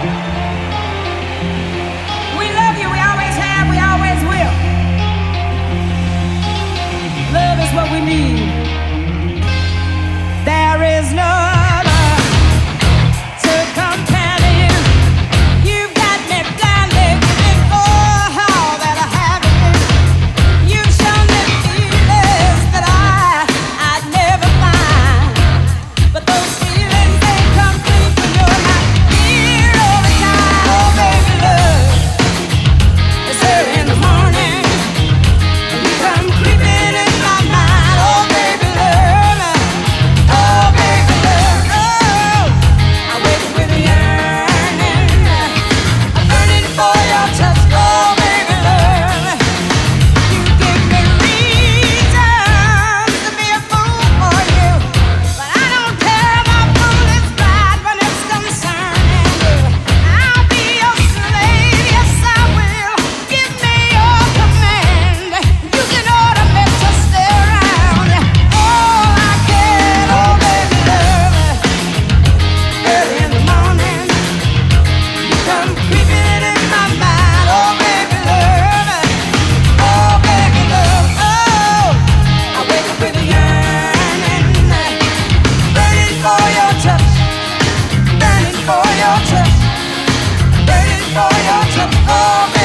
We love you, we always have, we always will. Love is what we need. There is no other to compare to you. You've got me blinded, and oh, how that I have it. You've shown me feelings that I'd never find. But those feelings, they come deep when you're not here all the time. Oh, baby, love. It's early in the morning, and you come creeping in my mind. Oh, baby, love. Oh, baby, love. Oh, I wake up with a yearning, a burning for your touch. Oh, baby, love. You give me reasons to be a fool for you, but I don't care. My fool is right when it's concerning you. I'll be your slave, yes I will. Give me your command. You can order me to stay around. All I can, oh baby love. Early in the morning, you come creeping in my mind. Oh baby love. Oh baby love. Oh, I wake up with a yearning, burning for your touch, burning for your touch, burning for your touch. Oh,